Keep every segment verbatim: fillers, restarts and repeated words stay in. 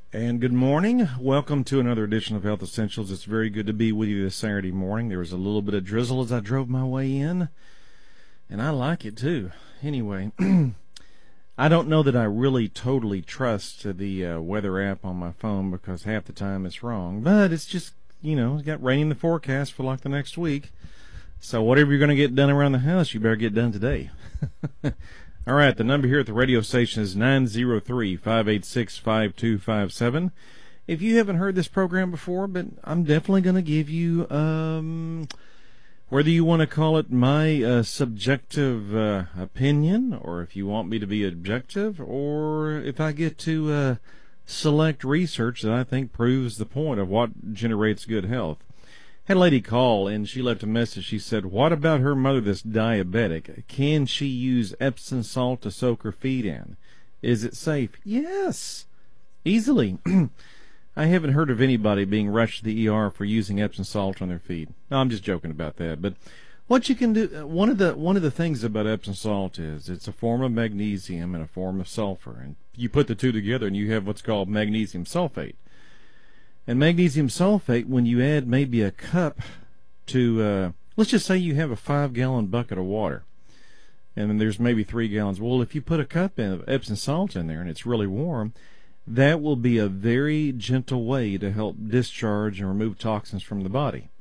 And good morning. Welcome to another edition of Health Essentials. It's very good to be with you this Saturday morning. There was a little bit of drizzle as I drove my way in, and I like it too. Anyway, I don't know that I really totally trust the uh, weather app on my phone because half the time it's wrong, but it's just, you know, it's got rain in the forecast for like the next week. So whatever you're going to get done around the house, you better get done today. All right, the number here at the radio station is nine zero three, five eight six, five two five seven. If you haven't heard this program before, but I'm definitely going to give you, um, whether you want to call it my uh, subjective uh, opinion, or if you want me to be objective, or if I get to uh, select research that I think proves the point of what generates good health. Had a lady call, and she left a message. She said, what about her mother that's diabetic? Can she use Epsom salt to soak her feet in? Is it safe? Yes, easily. I haven't heard of anybody being rushed to the E R for using Epsom salt on their feet. No, I'm just joking about that. But what you can do, one of the one of the things about Epsom salt is it's a form of magnesium and a form of sulfur. And you put the two together, and you have what's called magnesium sulfate. And magnesium sulfate, when you add maybe a cup to, uh, let's just say you have a five-gallon bucket of water, and then there's maybe three gallons. Well, if you put a cup of Epsom salt in there and it's really warm, that will be a very gentle way to help discharge and remove toxins from the body.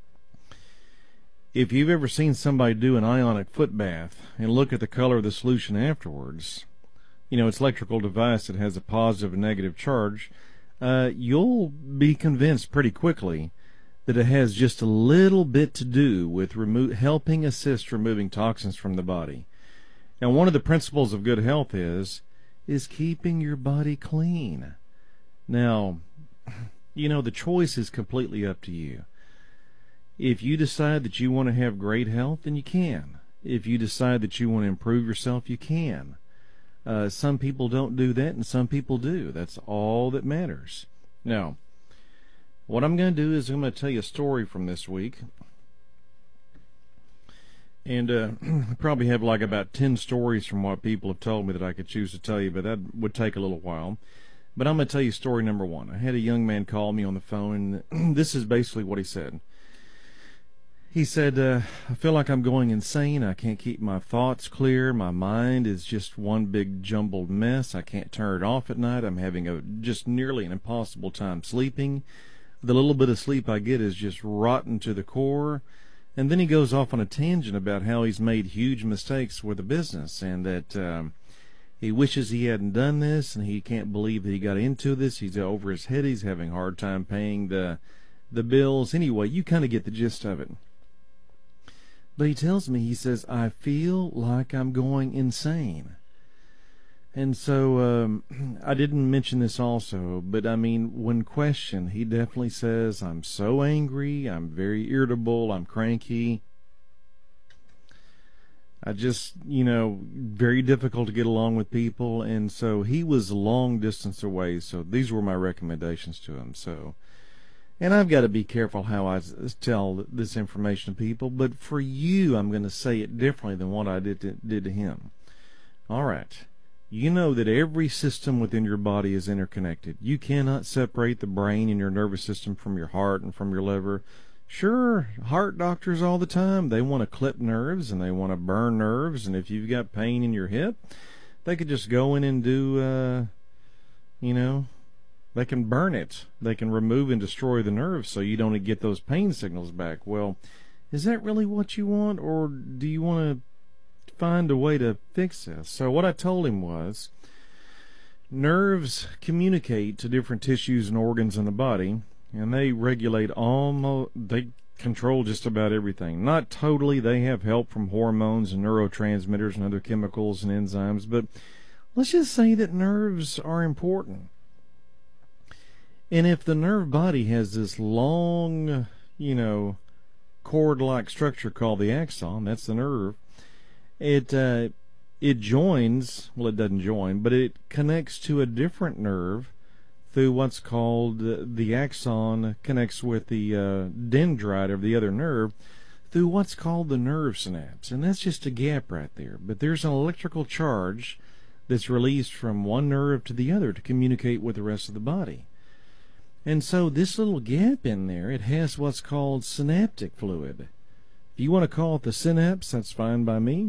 If you've ever seen somebody do an ionic foot bath and look at the color of the solution afterwards, you know, it's an electrical device that has a positive and negative charge. Uh, you'll be convinced pretty quickly that it has just a little bit to do with remo- helping assist removing toxins from the body. Now, one of the principles of good health is is keeping your body clean. Now, you know, the choice is completely up to you. If you decide that you want to have great health, then you can. If you decide that you want to improve yourself, you can. Uh, some people don't do that, and some people do. That's all that matters. Now, what I'm going to do is I'm going to tell you a story from this week. And uh, I probably have like about ten stories from what people have told me that I could choose to tell you, but that would take a little while. But I'm going to tell you story number one. I had a young man call me on the phone, and this is basically what he said. He said, uh, I feel like I'm going insane. I can't keep my thoughts clear. My mind is just one big jumbled mess. I can't turn it off at night. I'm having a just nearly an impossible time sleeping. The little bit of sleep I get is just rotten to the core. And then he goes off on a tangent about how he's made huge mistakes with the business and that um, he wishes he hadn't done this and he can't believe that he got into this. He's over his head. He's having a hard time paying the, the bills. Anyway, you kind of get the gist of it. But he tells me, he says, I feel like I'm going insane. And so um, I didn't mention this also, but I mean, when questioned, he definitely says, I'm so angry, I'm very irritable, I'm cranky. I just, you know, very difficult to get along with people. And so he was a long distance away, so these were my recommendations to him. So. And I've got to be careful how I tell this information to people, but for you, I'm going to say it differently than what I did to, did to him. All right. You know that every system within your body is interconnected. You cannot separate the brain and your nervous system from your heart and from your liver. Sure, heart doctors all the time, they want to clip nerves and they want to burn nerves, and if you've got pain in your hip, they could just go in and do, uh, you know... They can burn it. They can remove and destroy the nerves so you don't get those pain signals back. Well, is that really what you want, or do you want to find a way to fix this? So what I told him was, nerves communicate to different tissues and organs in the body, and they regulate almost, they control just about everything. Not totally. They have help from hormones and neurotransmitters and other chemicals and enzymes, but let's just say that nerves are important. And if the nerve body has this long, you know, cord-like structure called the axon, that's the nerve, it uh, it joins, well, it doesn't join, but it connects to a different nerve through what's called uh, the axon connects with the uh, dendrite of the other nerve through what's called the nerve synapse. And that's just a gap right there. But there's an electrical charge that's released from one nerve to the other to communicate with the rest of the body. And so this little gap in there, it has what's called synaptic fluid. If you want to call it the synapse, that's fine by me.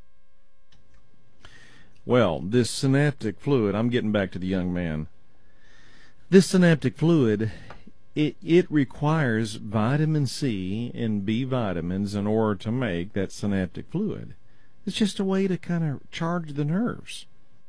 Well, this synaptic fluid, I'm getting back to the young man. This synaptic fluid, it, it requires vitamin C and B vitamins in order to make that synaptic fluid. It's just a way to kind of charge the nerves.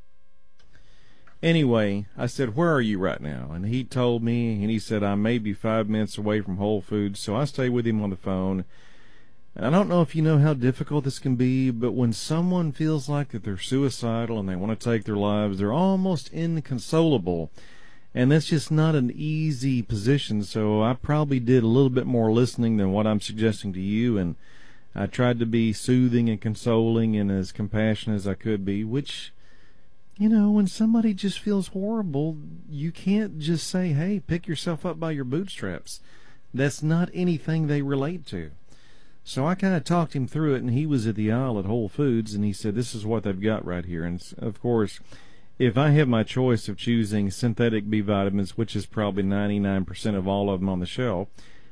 Anyway, I said, where are you right now? And he told me, and he said, I may be five minutes away from Whole Foods. So I stayed with him on the phone. And I don't know if you know how difficult this can be, but when someone feels like that they're suicidal and they want to take their lives, they're almost inconsolable. And that's just not an easy position. So I probably did a little bit more listening than what I'm suggesting to you. And I tried to be soothing and consoling and as compassionate as I could be, which, you know, when somebody just feels horrible, you can't just say, hey, pick yourself up by your bootstraps. That's not anything they relate to. So I kind of talked him through it, and he was at the aisle at Whole Foods, and he said, this is what they've got right here. And, of course, if I have my choice of choosing synthetic B vitamins, which is probably ninety-nine percent of all of them on the shelf,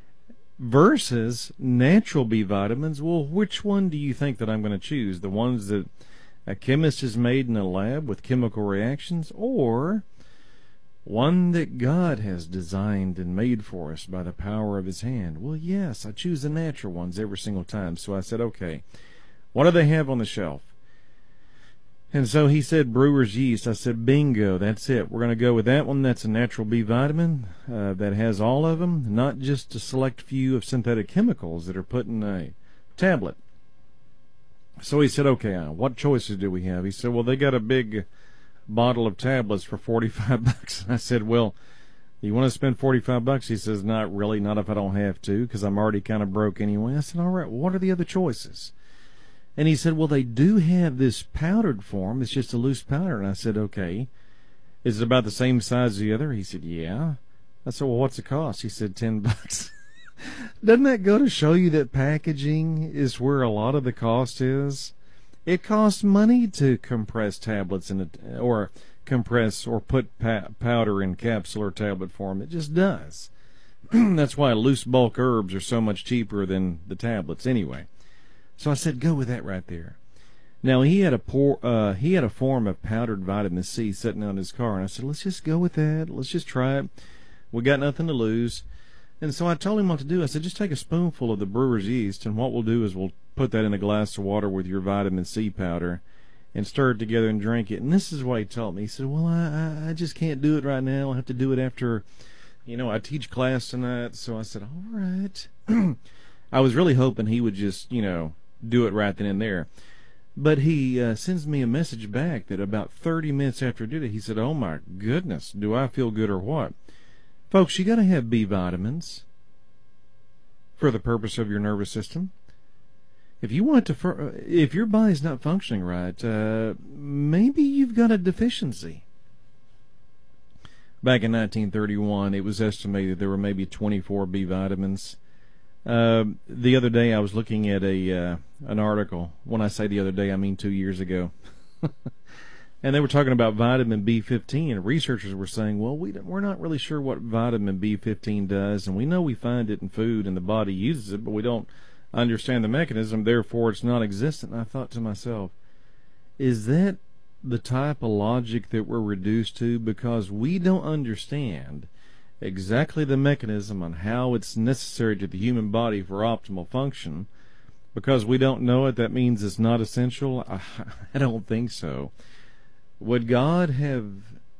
versus natural B vitamins, well, which one do you think that I'm going to choose? The ones that a chemist has made in a lab with chemical reactions, or one that God has designed and made for us by the power of his hand? Well, yes, I choose the natural ones every single time. So I said, okay, what do they have on the shelf? And so he said brewer's yeast. I said, bingo, that's it. We're going to go with that one. That's a natural B vitamin uh, that has all of them, not just a select few of synthetic chemicals that are put in a tablet. So he said, okay, uh, what choices do we have? He said, well, they got a big bottle of tablets for forty-five bucks. I said, well, you want to spend forty-five bucks? He says, not really, not if I don't have to, because I'm already kind of broke anyway. I said, all right, well, what are the other choices? And he said, well, they do have this powdered form. It's just a loose powder. And I said, okay, is it about the same size as the other? He said, yeah. I said, well, what's the cost? He said, ten bucks. Doesn't that go to show you that packaging is where a lot of the cost is? It costs money to compress tablets in a, or compress or put pa- powder in capsule or tablet form. It just does. That's why loose bulk herbs are so much cheaper than the tablets anyway. So I said, go with that right there. Now he had a pour, uh, he had a form of powdered vitamin C sitting out in his car, and I said, let's just go with that. Let's just try it. We got nothing to lose. And so I told him what to do. I said, just take a spoonful of the brewer's yeast, and what we'll do is we'll put that in a glass of water with your vitamin C powder and stir it together and drink it. And this is what he told me. He said, well, I, I just can't do it right now. I'll have to do it after, you know, I teach class tonight. So I said, all right. I was really hoping he would just, you know, do it right then and there. But he uh, sends me a message back that about thirty minutes after I did it, he said, oh, my goodness, do I feel good or what? Folks, you got to have B vitamins for the purpose of your nervous system. If you want to, if your body's not functioning right, uh, maybe you've got a deficiency. Back in nineteen thirty-one, it was estimated there were maybe twenty-four B vitamins. Uh, the other day, I was looking at a uh, an article. When I say the other day, I mean two years ago. And they were talking about vitamin B fifteen, and researchers were saying, well, we don't, we're not really sure what vitamin B fifteen does, and we know we find it in food and the body uses it, but we don't understand the mechanism, therefore it's non-existent. And I thought to myself, is that the type of logic that we're reduced to? Because we don't understand exactly the mechanism on how it's necessary to the human body for optimal function. Because we don't know it, that means it's not essential? I, I don't think so. Would God have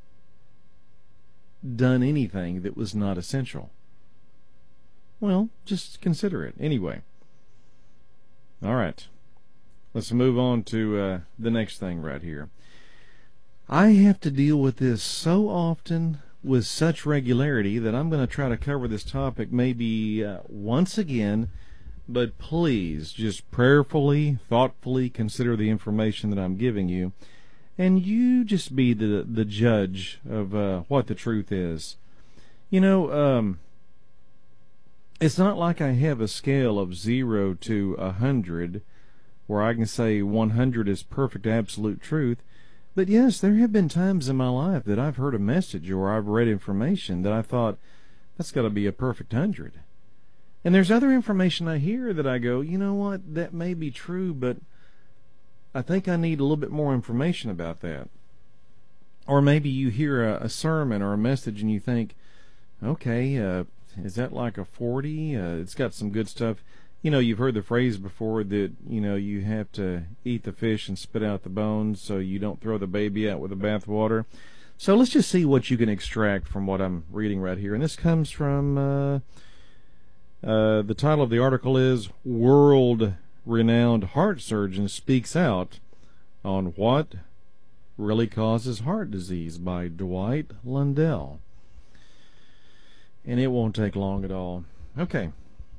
done anything that was not essential? Well, just consider it. Anyway. All right. Let's move on to uh, the next thing right here. I have to deal with this so often with such regularity that I'm going to try to cover this topic maybe uh, once again, but please just prayerfully, thoughtfully consider the information that I'm giving you. And you just be the the judge of uh, what the truth is. You know, um, it's not like I have a scale of zero to a hundred where I can say one hundred is perfect absolute truth. But yes, there have been times in my life that I've heard a message or I've read information that I thought, that's got to be a perfect hundred. And there's other information I hear that I go, you know what, that may be true, but I think I need a little bit more information about that. Or maybe you hear a, a sermon or a message and you think, okay, uh, is that like a forty? Uh, it's got some good stuff. You know, you've heard the phrase before that, you know, you have to eat the fish and spit out the bones so you don't throw the baby out with the bathwater. So let's just see what you can extract from what I'm reading right here. And this comes from, uh, uh, the title of the article is World-Renowned Heart Surgeon Speaks Out on What Really Causes Heart Disease by Dwight Lundell. And it won't take long at all. Okay.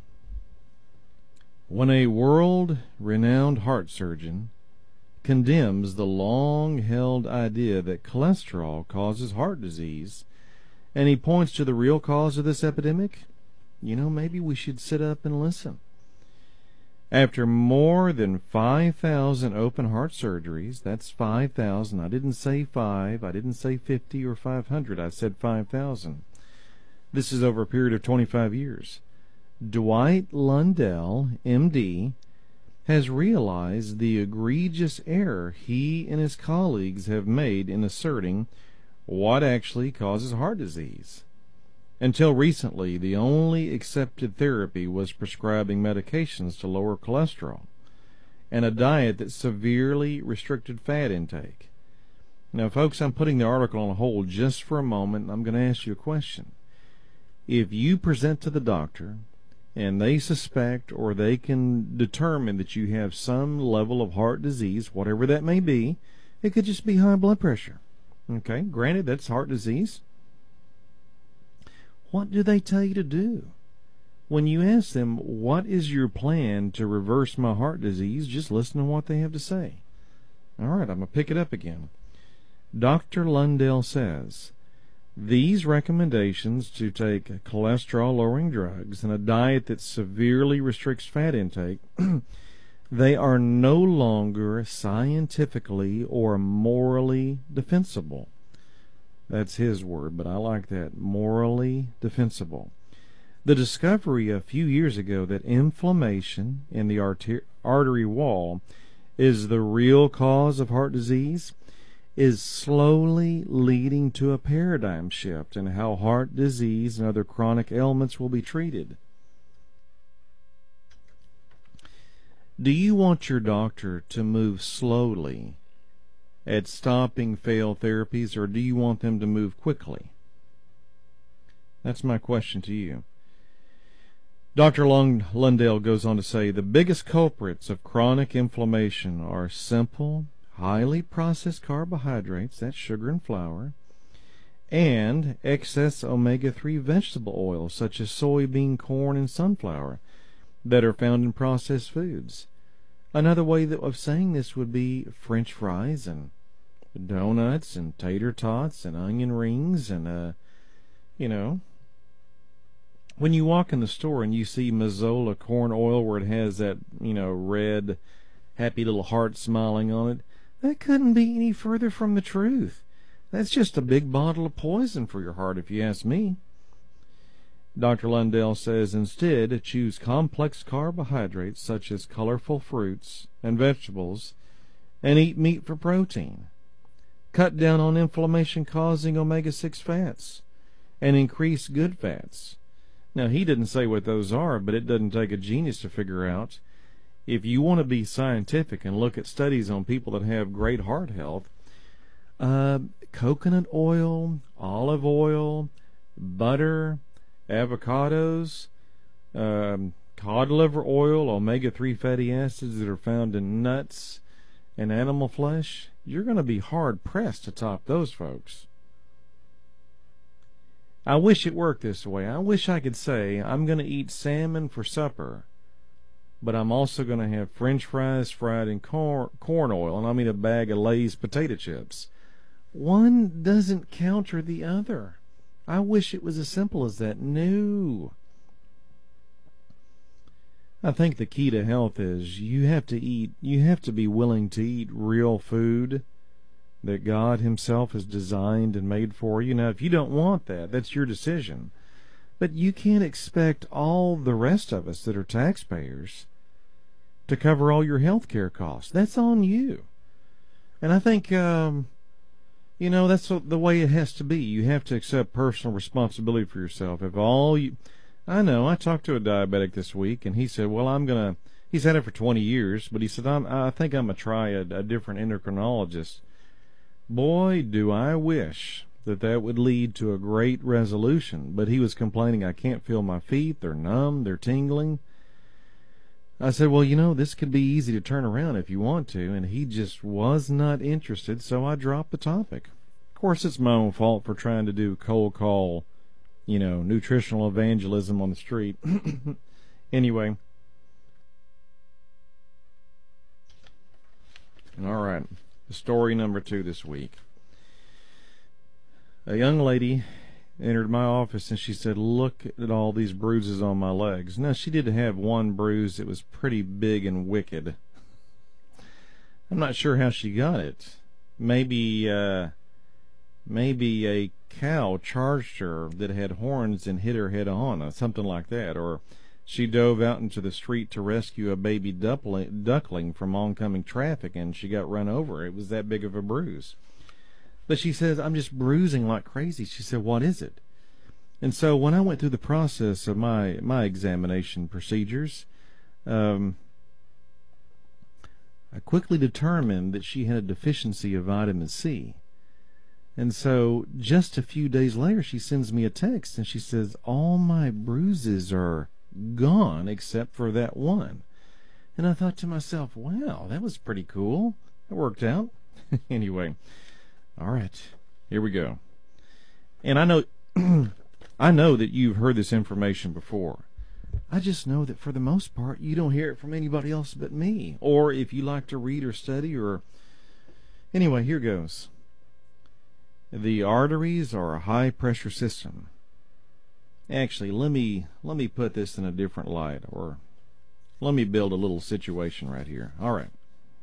When a world-renowned heart surgeon condemns the long-held idea that cholesterol causes heart disease, and he points to the real cause of this epidemic, you know, maybe we should sit up and listen. After more than five thousand open heart surgeries, that's five thousand, I didn't say five, I didn't say fifty or five hundred, I said five thousand. This is over a period of twenty-five years. Dwight Lundell, M D, has realized the egregious error he and his colleagues have made in asserting what actually causes heart disease. Until recently, the only accepted therapy was prescribing medications to lower cholesterol and a diet that severely restricted fat intake. Now, folks, I'm putting the article on hold just for a moment, and I'm going to ask you a question. If you present to the doctor and they suspect or they can determine that you have some level of heart disease, whatever that may be, it could just be high blood pressure. Okay, granted, that's heart disease. What do they tell you to do? When you ask them, what is your plan to reverse my heart disease, just listen to what they have to say. All right, I'm going to pick it up again. Doctor Lundell says, these recommendations to take cholesterol-lowering drugs and a diet that severely restricts fat intake, they are no longer scientifically or morally defensible. That's his word, but I like that, morally defensible. The discovery a few years ago that inflammation in the arter- artery wall is the real cause of heart disease is slowly leading to a paradigm shift in how heart disease and other chronic ailments will be treated. Do you want your doctor to move slowly at stopping failed therapies, or do you want them to move quickly? That's my question to you. Doctor Lundell goes on to say, the biggest culprits of chronic inflammation are simple, highly processed carbohydrates, that's sugar and flour, and excess omega three vegetable oils such as soybean, corn, and sunflower that are found in processed foods. Another way of saying this would be French fries and donuts and tater tots and onion rings and, uh, you know, when you walk in the store and you see Mazola corn oil where it has that, you know, red, happy little heart smiling on it, that couldn't be any further from the truth. That's just a big bottle of poison for your heart, if you ask me. Doctor Lundell says instead choose complex carbohydrates such as colorful fruits and vegetables and eat meat for protein. Cut down on inflammation-causing omega six fats and increase good fats. Now, he didn't say what those are, but it doesn't take a genius to figure out. If you want to be scientific and look at studies on people that have great heart health, uh, coconut oil, olive oil, butter, avocados, um, cod liver oil, omega three fatty acids that are found in nuts and animal flesh, you're going to be hard-pressed to top those folks. I wish it worked this way. I wish I could say, I'm going to eat salmon for supper, but I'm also going to have French fries fried in corn, corn oil, and I mean a bag of Lay's potato chips. One doesn't counter the other. I wish it was as simple as that. No. I think the key to health is you have to eat, you have to be willing to eat real food that God himself has designed and made for you. Now, if you don't want that, that's your decision. But you can't expect all the rest of us that are taxpayers to cover all your health care costs. That's on you. And I think, um, you know, that's the way it has to be. You have to accept personal responsibility for yourself. If all you, I know, I talked to a diabetic this week, and he said, well, I'm going to, he's had it for twenty years, but he said, I'm, I think I'm going to try a, a different endocrinologist. Boy, do I wish that that would lead to a great resolution. But he was complaining, I can't feel my feet, they're numb, they're tingling. I said, well, you know, this could be easy to turn around if you want to, and he just was not interested, so I dropped the topic. Of course, it's my own fault for trying to do cold call, you know, nutritional evangelism on the street. Anyway. All right. Story number two this week. A young lady entered my office and she said, look at all these bruises on my legs. Now, she did have one bruise that was pretty big and wicked. I'm not sure how she got it. Maybe, uh, maybe a cow charged her that had horns and hit her head on, or something like that. Or she dove out into the street to rescue a baby duckling, duckling from oncoming traffic, and she got run over. It was that big of a bruise. But she says, I'm just bruising like crazy. She said, what is it? And so when I went through the process of my, my examination procedures, um, I quickly determined that she had a deficiency of vitamin C. And so just a few days later, she sends me a text, and she says, all my bruises are gone except for that one. And I thought to myself, wow, that was pretty cool. That worked out. Anyway, all right, here we go. And I know I know that you've heard this information before. I just know that for the most part you don't hear it from anybody else but me. Or if you like to read or study or anyway, here goes. The arteries are a high pressure system. Actually, let me let me put this in a different light, or let me build a little situation right here. All right.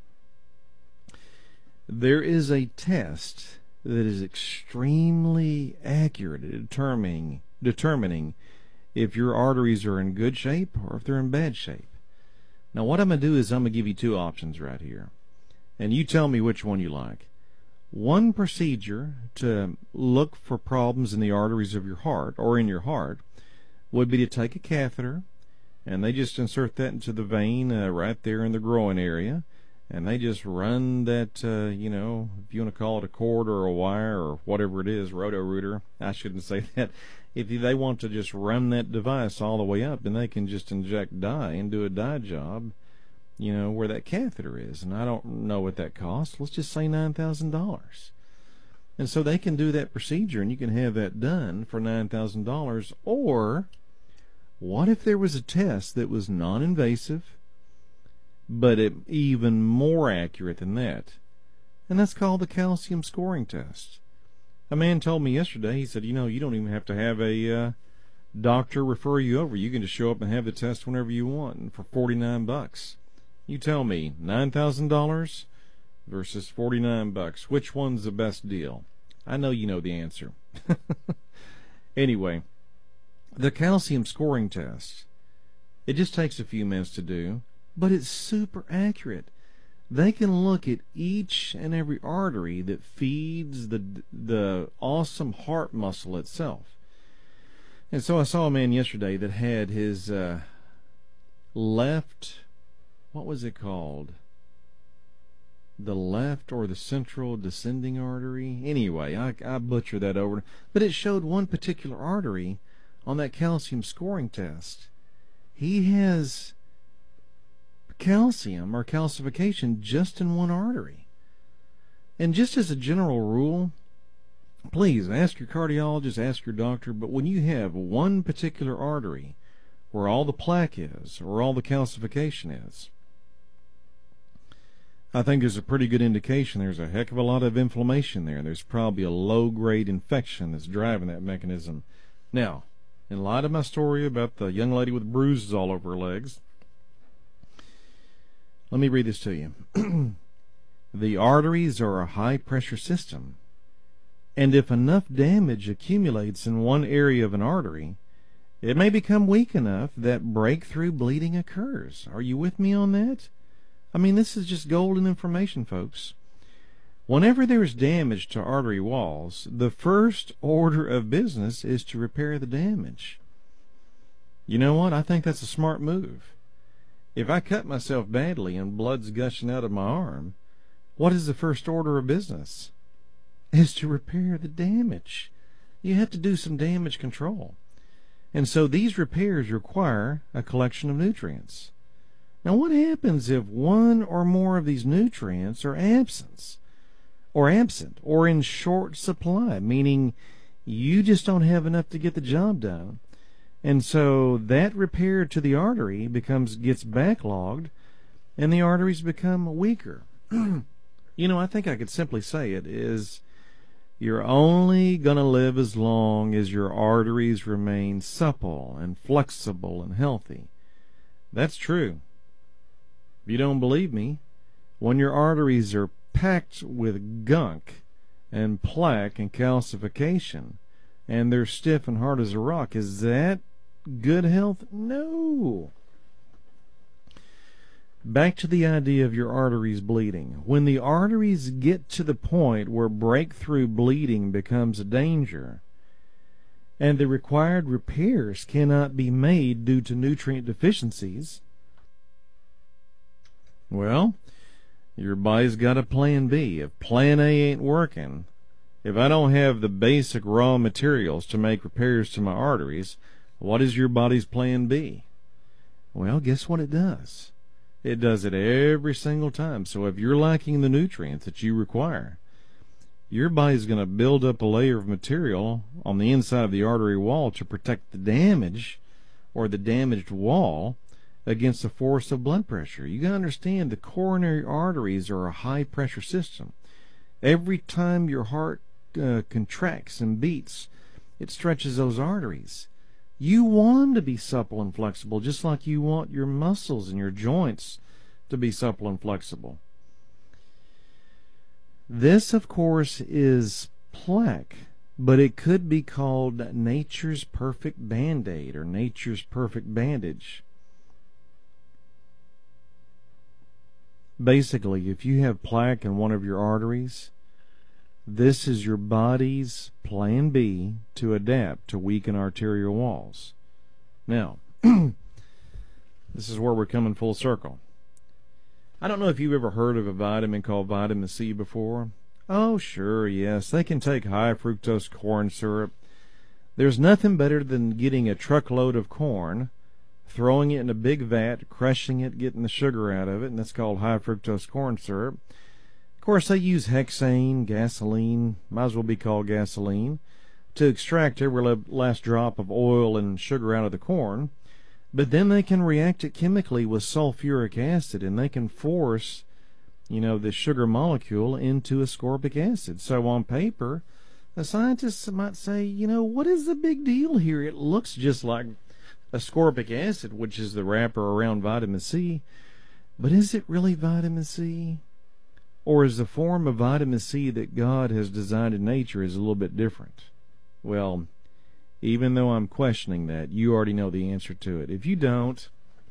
There is a test that is extremely accurate at determining determining if your arteries are in good shape or if they're in bad shape. Now, what I'm going to do is I'm going to give you two options right here, and you tell me which one you like. One procedure to look for problems in the arteries of your heart or in your heart would be to take a catheter, and they just insert that into the vein uh, right there in the groin area, and they just run that, uh, you know, if you want to call it a cord or a wire or whatever it is, roto-rooter, I shouldn't say that. If they want to just run that device all the way up, then they can just inject dye and do a dye job, you know, where that catheter is. And I don't know what that costs. Let's just say nine thousand dollars. And so they can do that procedure, and you can have that done for nine thousand dollars. Or what if there was a test that was non-invasive, but it, even more accurate than that? And that's called the calcium scoring test. A man told me yesterday, he said, you know, you don't even have to have a uh, doctor refer you over. You can just show up and have the test whenever you want, and for forty-nine bucks. You tell me, nine thousand dollars versus forty-nine bucks. Which one's the best deal? I know you know the answer. Anyway, the calcium scoring test, it just takes a few minutes to do, but it's super accurate. They can look at each and every artery that feeds the the awesome heart muscle itself. And so I saw a man yesterday that had his uh, left, what was it called? The left or the central descending artery? Anyway, I, I butchered that over. But it showed one particular artery on that calcium scoring test. He has calcium or calcification just in one artery. And just as a general rule, please ask your cardiologist, ask your doctor, but when you have one particular artery where all the plaque is, or all the calcification is, I think there's a pretty good indication there's a heck of a lot of inflammation there. There's probably a low-grade infection that's driving that mechanism. Now, in light of my story about the young lady with bruises all over her legs, let me read this to you. The arteries are a high-pressure system, and if enough damage accumulates in one area of an artery, it may become weak enough that breakthrough bleeding occurs. Are you with me on that? I mean, this is just golden information, folks. Whenever there is damage to artery walls, the first order of business is to repair the damage. You know what? I think that's a smart move. If I cut myself badly and blood's gushing out of my arm, what is the first order of business? Is to repair the damage. You have to do some damage control. And so these repairs require a collection of nutrients. Now, what happens if one or more of these nutrients are absent, or absent, or in short supply, meaning you just don't have enough to get the job done? And so that repair to the artery becomes gets backlogged, and the arteries become weaker. You know, I think I could simply say it is, you're only going to live as long as your arteries remain supple and flexible and healthy. That's true. If you don't believe me, when your arteries are packed with gunk and plaque and calcification, and they're stiff and hard as a rock, is that good health? No. Back to the idea of your arteries bleeding. When the arteries get to the point where breakthrough bleeding becomes a danger, and the required repairs cannot be made due to nutrient deficiencies, well, your body's got a plan B. If plan A ain't working, if I don't have the basic raw materials to make repairs to my arteries, what is your body's plan B? Well, guess what it does? It does it every single time. So if you're lacking the nutrients that you require, your body's going to build up a layer of material on the inside of the artery wall to protect the damage or the damaged wall against the force of blood pressure. You got to understand the coronary arteries are a high pressure system. Every time your heart uh, contracts and beats, it stretches those arteries. You want them to be supple and flexible, just like you want your muscles and your joints to be supple and flexible. This, of course, is plaque, but it could be called nature's perfect Band-Aid or nature's perfect bandage. Basically, if you have plaque in one of your arteries, this is your body's plan B to adapt to weaken arterial walls. Now, this is where we're coming full circle. I don't know if you've ever heard of a vitamin called vitamin C before. Oh, sure, yes. They can take high fructose corn syrup. There's nothing better than getting a truckload of corn, throwing it in a big vat, crushing it, getting the sugar out of it, and that's called high fructose corn syrup. Of course, they use hexane, gasoline, might as well be called gasoline, to extract every last drop of oil and sugar out of the corn. But then they can react it chemically with sulfuric acid, and they can force, you know, the sugar molecule into ascorbic acid. So on paper, the scientists might say, you know, what is the big deal here? It looks just like ascorbic acid, which is the wrapper around vitamin C. But is it really vitamin C? Or is the form of vitamin C that God has designed in nature is a little bit different? Well, even though I'm questioning that, you already know the answer to it. If you don't,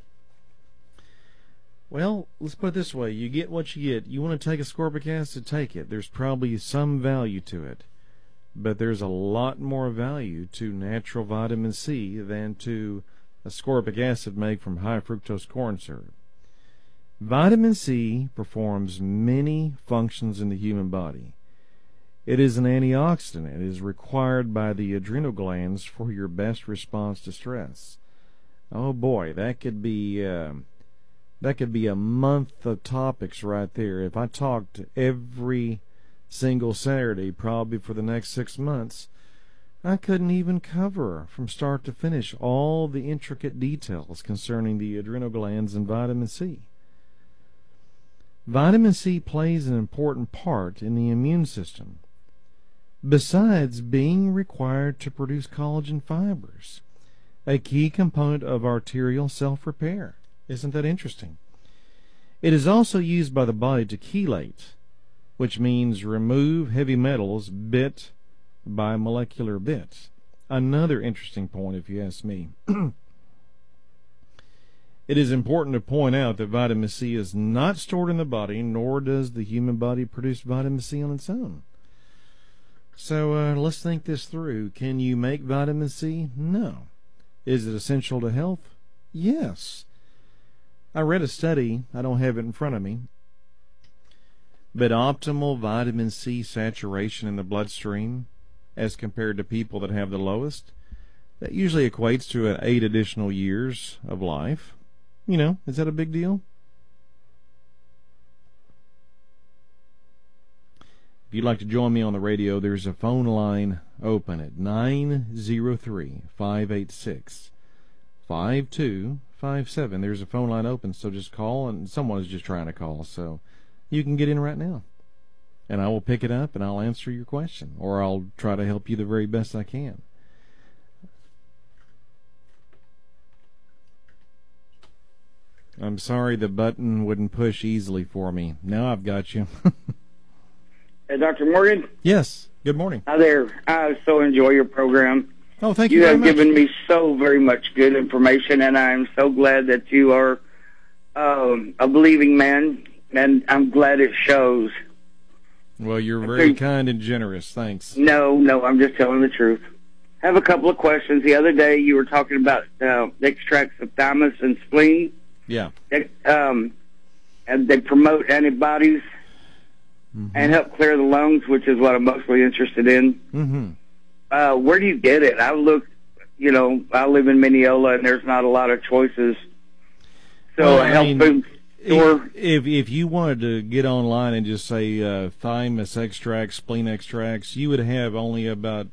well, let's put it this way. You get what you get. You want to take ascorbic acid, take it. There's probably some value to it. But there's a lot more value to natural vitamin C than to ascorbic acid made from high fructose corn syrup. Vitamin C performs many functions in the human body. It is an antioxidant. It is required by the adrenal glands for your best response to stress. Oh boy, that could be uh, that could be a month of topics right there. If I talked every single Saturday, probably for the next six months, I couldn't even cover from start to finish all the intricate details concerning the adrenal glands and vitamin C. Vitamin C plays an important part in the immune system, besides being required to produce collagen fibers, a key component of arterial self-repair. Isn't that interesting? It is also used by the body to chelate, which means remove heavy metals bit by molecular bits. Another interesting point, if you ask me. It is important to point out that vitamin C is not stored in the body, nor does the human body produce vitamin C on its own. So uh, let's think this through. Can you make vitamin C? No. Is it essential to health? Yes. I read a study, I don't have it in front of me, but optimal vitamin C saturation in the bloodstream as compared to people that have the lowest, that usually equates to an eight additional years of life. You know, is that a big deal? If you'd like to join me on the radio, there's a phone line open at nine zero three, five eight six, five two five seven. There's a phone line open, so just call, and someone is just trying to call, so you can get in right now. And I will pick it up, and I'll answer your question, or I'll try to help you the very best I can. I'm sorry the button wouldn't push easily for me. Now I've got you. Hey, Doctor Morgan? Yes. Good morning. Hi there. I so enjoy your program. Oh, thank you You very have much. given me so very much good information, and I'm so glad that you are um, a believing man, and I'm glad it shows. Well, you're very kind and generous. Thanks. No, no, I'm just telling the truth. I have a couple of questions. The other day you were talking about uh, extracts of thymus and spleen. Yeah. They, um, and they promote antibodies mm-hmm. and help clear the lungs, which is what I'm mostly interested in. Mm-hmm. Uh, where do you get it? I looked, you know, I live in Mineola, and there's not a lot of choices. So well, a health mean, food store. If, if you wanted to get online and just say uh, thymus extracts, spleen extracts, you would have only about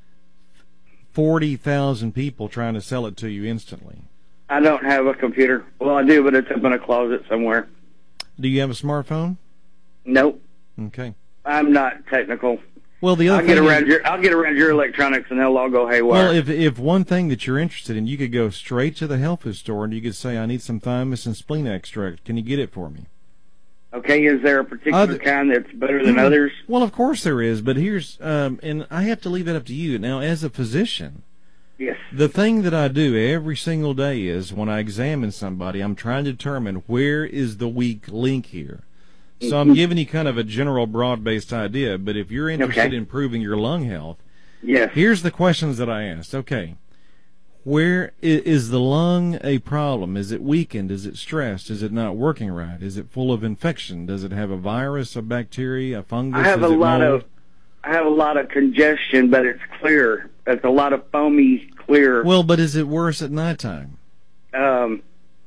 forty thousand people trying to sell it to you instantly. I don't have a computer. Well, I do, but it's up in a closet somewhere. Do you have a smartphone? Nope. Okay. I'm not technical. Well, the other I'll thing get around is, your I'll get around your electronics, and they'll all go haywire. well, if if one thing that you're interested in, you could go straight to the health food store and you could say, "I need some thymus and spleen extract. Can you get it for me?" Okay. Is there a particular Other, kind that's better than others? Well, of course there is, but here's um, and I have to leave it up to you now as a physician. Yes. The thing that I do every single day is when I examine somebody, I'm trying to determine where is the weak link here. So I'm giving you kind of a general broad-based idea, but if you're interested okay. in improving your lung health, yes. Here's the questions that I asked. Okay, where is, is the lung a problem? Is it weakened? Is it stressed? Is it not working right? Is it full of infection? Does it have a virus, a bacteria, a fungus? I have is a it lot mold? of I have a lot of congestion, but it's clear. It's a lot of foamy clear. Well, but is it worse at nighttime? Um,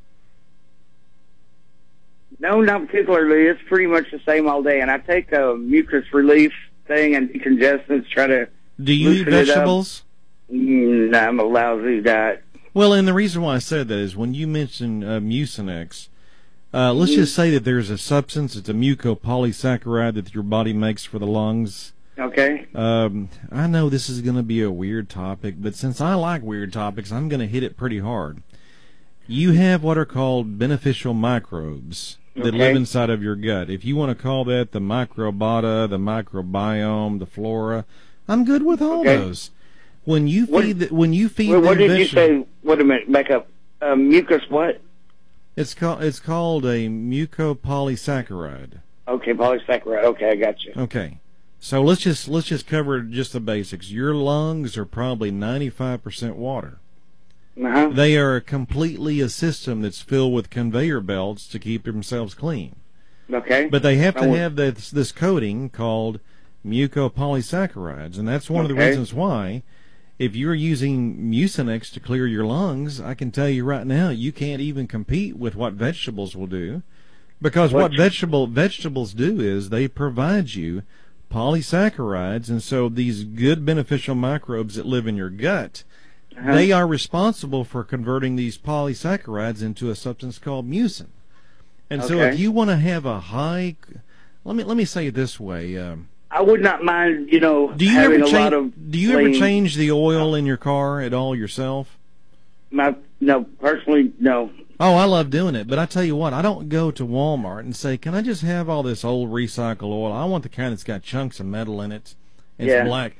no, not particularly. It's pretty much the same all day. And I take a mucus relief thing and decongestants, try to Do you eat loosen it up. vegetables? Mm, I'm a lousy diet. Well, and the reason why I said that is when you mentioned uh, Mucinex, uh, let's Mm-hmm. just say that there's a substance, it's a mucopolysaccharide that your body makes for the lungs. Okay. Um, I know this is going to be a weird topic, but since I like weird topics, I'm going to hit it pretty hard. You have what are called beneficial microbes that Okay. live inside of your gut. If you want to call that the microbiota, the microbiome, the flora, I'm good with all Okay. those. When you What- feed, the, when you feed, Well, what them did you vegetables- say? Wait a minute. Back up. Uh, mucus what? It's called it's called a mucopolysaccharide. Okay, polysaccharide. Okay, I got you. Okay. So let's just let's just cover just the basics. Your lungs are probably ninety-five percent water. Uh-huh. They are completely a system that's filled with conveyor belts to keep themselves clean. Okay. But they have to Oh. have this, this coating called mucopolysaccharides, and that's one of the Okay. reasons why if you're using Mucinex to clear your lungs, I can tell you right now you can't even compete with what vegetables will do, because what What- vegetable vegetables do is they provide you polysaccharides, and so these good beneficial microbes that live in your gut, Uh-huh. they are responsible for converting these polysaccharides into a substance called mucin. And so Okay. if you want to have a high, let me let me say it this way. Um, I would not mind, you know, do you having ever a lot of change? Do you ever clean- change the oil in your car at all yourself? My no, personally, no. Oh, I love doing it, but I tell you what, I don't go to Walmart and say, can I just have all this old recycled oil? I want the kind that's got chunks of metal in it. It's Yeah. black.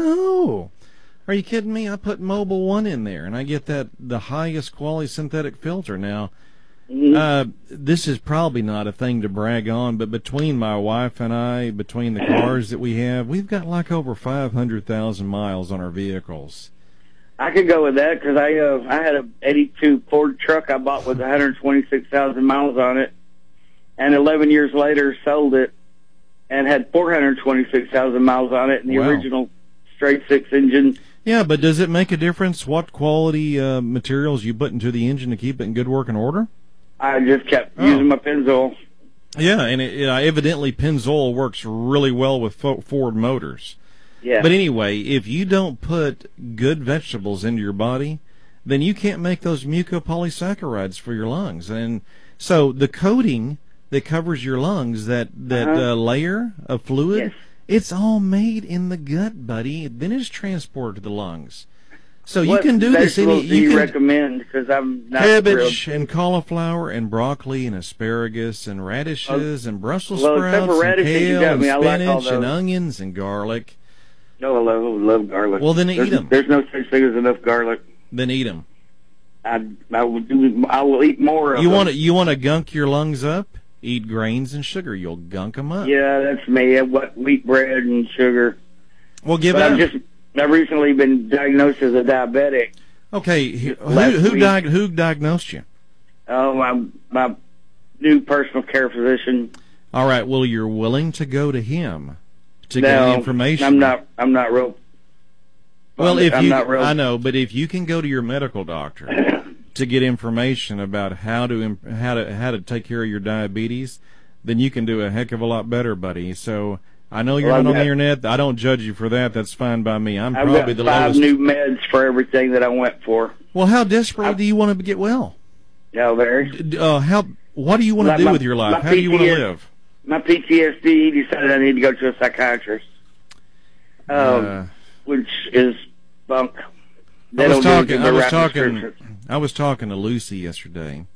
No. Are you kidding me? I put Mobil one in there, and I get that the highest quality synthetic filter. Now, Mhm. uh, this is probably not a thing to brag on, but between my wife and I, between the cars that we have, we've got like over five hundred thousand miles on our vehicles. I could go with that because I uh, I had a eighty-two Ford truck I bought with one hundred twenty-six thousand miles on it, and eleven years later sold it and had four hundred twenty-six thousand miles on it in the Wow. original straight six engine. Yeah, but does it make a difference what quality uh, materials you put into the engine to keep it in good working order? I just kept Oh. using my Pennzoil. Yeah, and it, it, evidently Pennzoil works really well with Fo- Ford motors. Yeah. But anyway, if you don't put good vegetables into your body, then you can't make those mucopolysaccharides for your lungs. And so the coating that covers your lungs, that, that Uh-huh. uh, layer of fluid, Yes. it's all made in the gut, buddy. Then it's transported to the lungs. So you What can do this. Any, vegetables do you, you can, recommend? Because I'm not cabbage thrilled. and cauliflower and broccoli and asparagus and radishes and Brussels well, except sprouts for and radishes, you kale got and me. I like all spinach and those. onions and garlic. No, I love, love garlic. Well, then eat there's, 'em. There's no such thing as enough garlic. Then eat them. I I will do. I will eat more of You them. want to you want to gunk your lungs up? Eat grains and sugar. You'll gunk them up. Yeah, that's me. I what wheat bread and sugar. Well, give But it I've up. just I've recently been diagnosed as a diabetic. Okay, who Last who, week. diag- who diagnosed you? Oh, my my new personal care physician. All right. Well, you're willing to go to him to no, get information. I'm not. I'm not real. Well, I'm, if I'm you, not real. I know, but if you can go to your medical doctor to get information about how to imp- how to how to take care of your diabetes, then you can do a heck of a lot better, buddy. So I know you're Well, not I've on the got- internet. I don't judge you for that. That's fine by me. I'm I've probably got the five lowest. new meds for everything that I went for. Well, how desperately I've- do you want to get well? No, very. D- Uh, how? What do you want to Like do my- with your life? my How do you want to P T S live? My P T S D decided I need to go to a psychiatrist, um, Uh, which is bunk. They I was don't do talking. the I was right talking. prescriptions. I was talking to Lucy yesterday,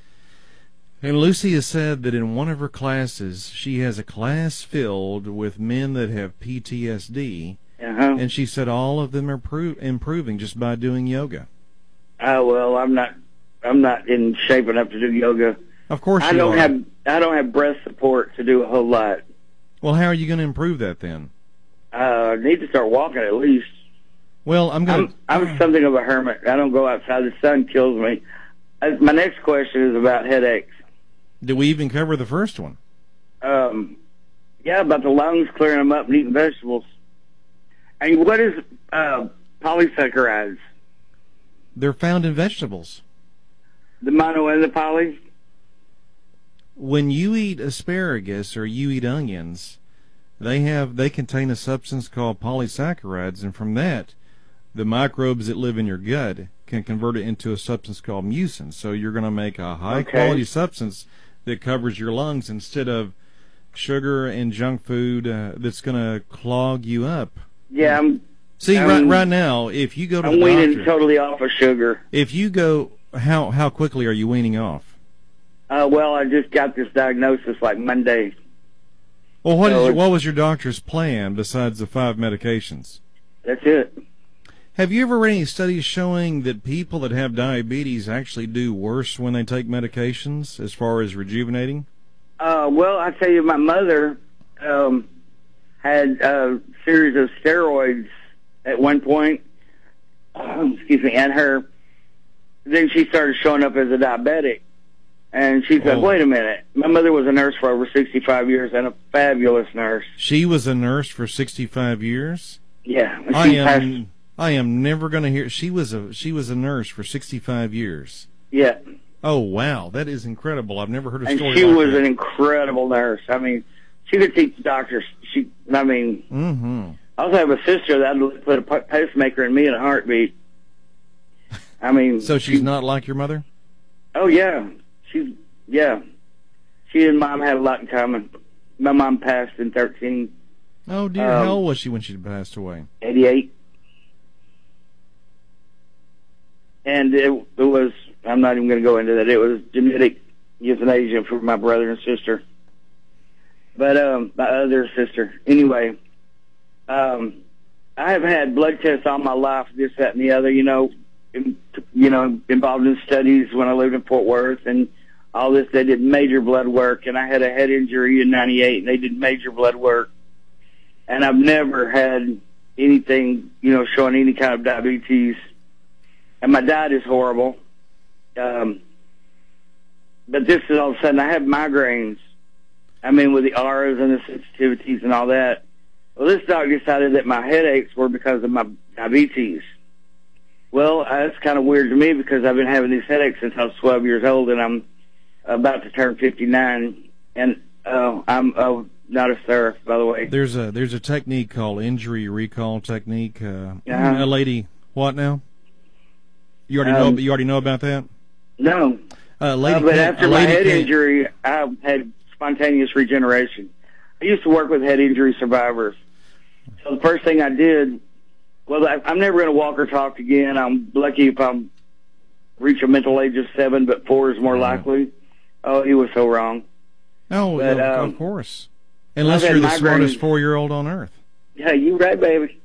and Lucy has said that in one of her classes, she has a class filled with men that have P T S D, Uh-huh. and she said all of them are pro- improving just by doing yoga. Oh well, I'm not. I'm not in shape enough to do yoga. Of course, I you don't are. have. I don't have breast support to do a whole lot. Well, how are you going to improve that then? Uh, I need to start walking at least. Well, I'm going I'm, to. I'm something of a hermit. I don't go outside. The sun kills me. Uh, my next question is about headaches. Did we even cover the first one? Um, yeah, about the lungs, clearing them up, and eating vegetables. And what is uh, polysaccharides? They're found in vegetables. The mono and the poly? When you eat asparagus or you eat onions, they have they contain a substance called polysaccharides, and from that, the microbes that live in your gut can convert it into a substance called mucin. So you're going to make a high Okay. quality substance that covers your lungs instead of sugar and junk food uh, that's going to clog you up. Yeah, I'm. See, I'm- right right now, if you go to I'm the weaning doctor, totally off of sugar. if you go, how how quickly are you weaning off? Uh, well, I just got this diagnosis like Monday. Well, what, So is, it's- what was your doctor's plan besides the five medications? That's it. Have you ever read any studies showing that people that have diabetes actually do worse when they take medications as far as rejuvenating? Uh, well, I tell you, my mother um, had a series of steroids at one point. Um, excuse me, and her. Then she started showing up as a diabetic, and she said, Oh. "Wait a minute." My mother was a nurse for over sixty-five years and a fabulous nurse. She was a nurse for sixty-five years. Yeah, and I she passed. am I am never going to hear she was a she was a nurse for sixty-five years. Yeah, Oh wow, that is incredible. I've never heard a and story she like was that. an incredible nurse. I mean, she could teach doctors. She, I mean, Mm-hmm. I also have a sister that would put a pa- pacemaker in me in a heartbeat. I mean, So she's she- not like your mother? Oh yeah, she's yeah. She and mom had a lot in common. My mom passed in thirteen Oh dear, Um, how old was she when she passed away? eighty-eight, and it, it was I'm not even going to go into that. It was genetic euthanasia for my brother and sister. But, um, my other sister. Anyway, um, I have had blood tests all my life, this, that, and the other, you know, in, you know, involved in studies when I lived in Fort Worth and all this. They did major blood work, and I had a head injury in ninety-eight, and they did major blood work. And I've never had anything, you know, showing any kind of diabetes. And my diet is horrible. Um, but this is all of a sudden, I have migraines. I mean, with the auras and the sensitivities and all that. Well, this doc decided that my headaches were because of my diabetes. Well, uh, that's kind of weird to me because I've been having these headaches since I was twelve years old, and I'm about to turn fifty-nine. And uh, I'm uh, not a seraph, by the way. There's a there's a technique called injury recall technique. Uh, uh-huh. A lady, what now? You already um, know. You already know about that. No. Uh, lady uh, but came, after my head came, injury, I had spontaneous regeneration. I used to work with head injury survivors. So the first thing I did, well, I, I'm never going to walk or talk again. I'm lucky if I reach a mental age of seven, but four is more likely. Oh, he was so wrong. Oh, but, of, um, of course. Unless you're the smartest four-year-old on earth. Yeah, you right, baby.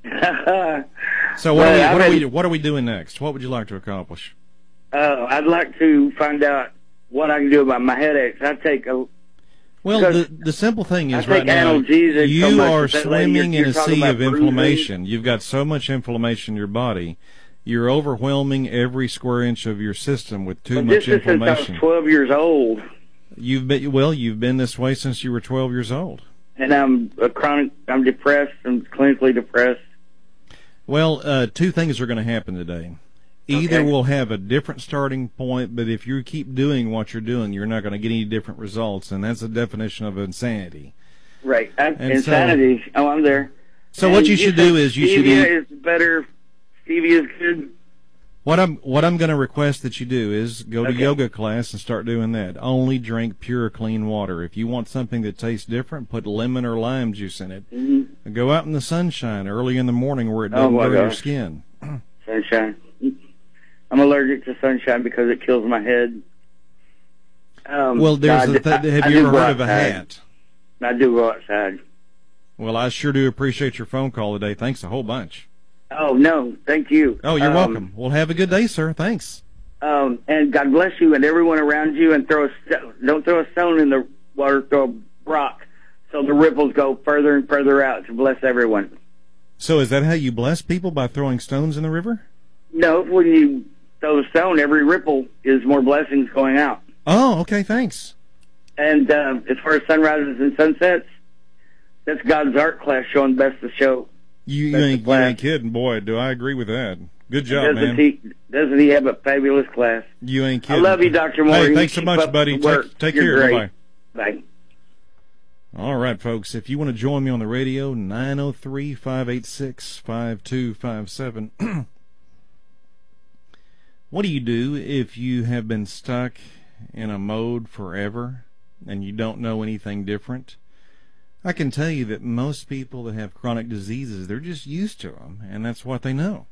So what, are we, what, are we, what are we doing next? What would you like to accomplish? Uh, I'd like to find out what I can do about my headaches. I take a Well, the the simple thing is I right now, you so are that swimming lady, you're, in a you're sea of bruising. inflammation. You've got so much inflammation in your body. You're overwhelming every square inch of your system with too but much this is inflammation. Since I was twelve years old. You've been well. You've been this way since you were twelve years old. And I'm a chronic. I'm depressed. I'm clinically depressed. Well, uh, two things are going to happen today. Either okay. we'll have a different starting point, but if you keep doing what you're doing, you're not going to get any different results, and that's the definition of insanity. Right. I, insanity. So, oh, I'm there. So and what you should do is you should eat. Stevia is better. Stevia is good. What I'm what I'm going to request that you do is go to okay. yoga class and start doing that. Only drink pure, clean water. If you want something that tastes different, put lemon or lime juice in it. Mm-hmm. Go out in the sunshine early in the morning where it oh, doesn't burn your gosh. skin. Sunshine. I'm allergic to sunshine because it kills my head. Um, well, there's no, a th- I, have I you ever heard outside. of a hat? I do go outside. Well, I sure do appreciate your phone call today. Thanks a whole bunch. Oh, no, thank you. Oh, you're um, welcome. Well, have a good day, sir. Thanks. Um, and God bless you and everyone around you, and throw a st- don't throw a stone in the water, throw a rock so the ripples go further and further out to bless everyone. So is that how you bless people, by throwing stones in the river? No, when you throw the stone, every ripple is more blessings going out. Oh, okay, thanks. And uh, as far as sunrises and sunsets, that's God's art class showing best of show. You, you, ain't, you ain't kidding, boy. Do I agree with that? Good job, doesn't man. He, doesn't he have a fabulous class? You ain't kidding. I love you, Doctor Morgan. Hey, thanks so much, buddy. Take, take care. Bye. Bye. All right, folks. If you want to join me on the radio, nine oh three, five eight six, five two five seven. What do you do if you have been stuck in a mode forever and you don't know anything different? I can tell you that most people that have chronic diseases, they're just used to them, and that's what they know.